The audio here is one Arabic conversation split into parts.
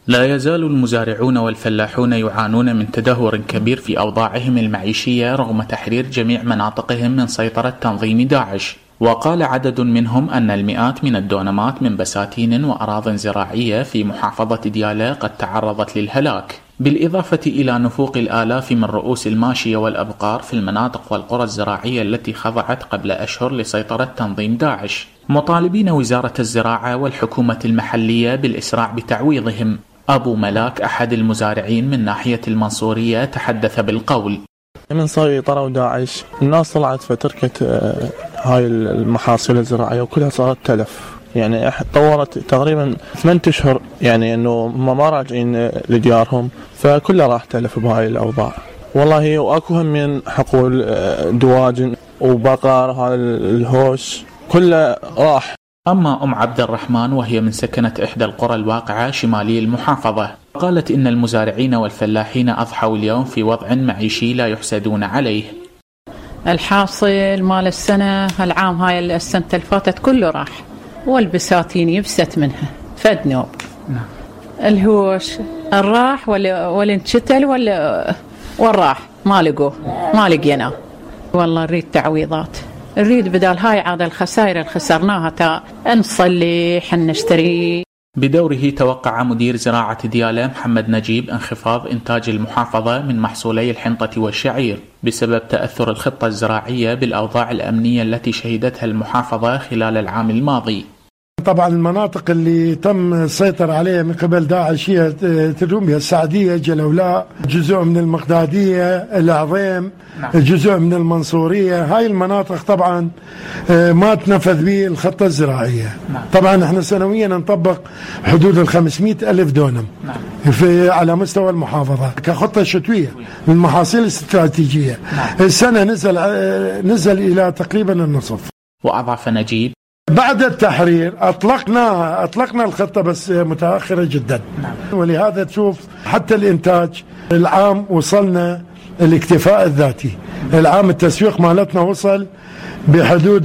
لا يزال المزارعون والفلاحون يعانون من تدهور كبير في أوضاعهم المعيشية رغم تحرير جميع مناطقهم من سيطرة تنظيم داعش. وقال عدد منهم أن المئات من الدونمات من بساتين وأراضٍ زراعية في محافظة ديالى قد تعرضت للهلاك، بالإضافة إلى نفوق الآلاف من رؤوس الماشية والأبقار في المناطق والقرى الزراعية التي خضعت قبل أشهر لسيطرة تنظيم داعش، مطالبين وزارة الزراعة والحكومة المحلية بالإسراع بتعويضهم. أبو ملاك أحد المزارعين من ناحية المنصورية تحدث بالقول: من سيطروا داعش الناس طلعت فتركت هاي المحاصيل الزراعية وكلها صارت تلف، يعني طورت تقريبا 8 أشهر، يعني انه ما راجعين لديارهم، فكله راح تلف بهاي الأوضاع. والله واكو هم من حقول دواجن وبقر، هذا الهوش كله راح. أما أم عبد الرحمن وهي من سكنة إحدى القرى الواقعة شمالي المحافظة، قالت إن المزارعين والفلاحين أضحوا اليوم في وضع معيشي لا يحسدون عليه. الحاصل مال السنة العام هاي السنة الفاتت كله راح، والبساتين يبست منها فد نوب. الهوش الراح ولا انشتل ولا والراح ما لقينا. والله نريد تعويضات، نريد بدال هاي عاد الخسائر اللي خسرناها تا نصلح نشتري. بدوره توقع مدير زراعة ديالى محمد نجيب انخفاض إنتاج المحافظة من محصولي الحنطة والشعير بسبب تأثر الخطة الزراعية بالأوضاع الأمنية التي شهدتها المحافظة خلال العام الماضي. طبعا المناطق اللي تم السيطرة عليها من قبل داعش هي تدوم بها السعدية، جلولاء، جزء من المقدادية، العظيم، جزء من المنصورية. هاي المناطق طبعا ما تنفذ به الخطة الزراعية. طبعا احنا سنويا نطبق حدود 500 ألف دونم على مستوى المحافظة كخطة شتوية للمحاصيل الاستراتيجية. السنة نزل إلى تقريبا النصف. وأضاف نجيب: بعد التحرير أطلقنا الخطة بس متأخرة جدا، ولهذا تشوف حتى الإنتاج العام وصلنا الاكتفاء الذاتي. العام التسويق مالتنا وصل بحدود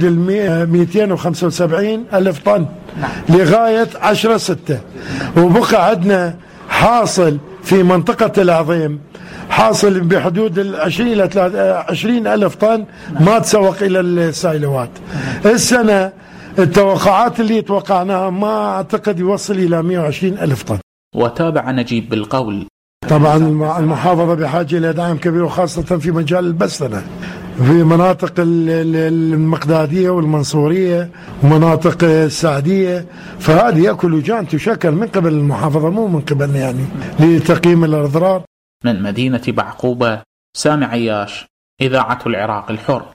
275 ألف طن لغاية 10/6، وبقى عندنا حاصل في منطقة العظيم حاصل بحدود 20 إلى 20 ألف طن ما تسوق إلى السايلوات. السنة التوقعات اللي توقعناها ما أعتقد يوصل إلى 120 ألف طن. وتابع نجيب بالقول: طبعا المحافظة بحاجة إلى دعم كبير، وخاصة في مجال البستنة في مناطق المقدادية والمنصورية ومناطق السعدية، فهذه كل لجان تشكل من قبل المحافظة مو من قبلنا يعني لتقييم الأضرار. من مدينة بعقوبة، سامي عياش، إذاعة العراق الحر.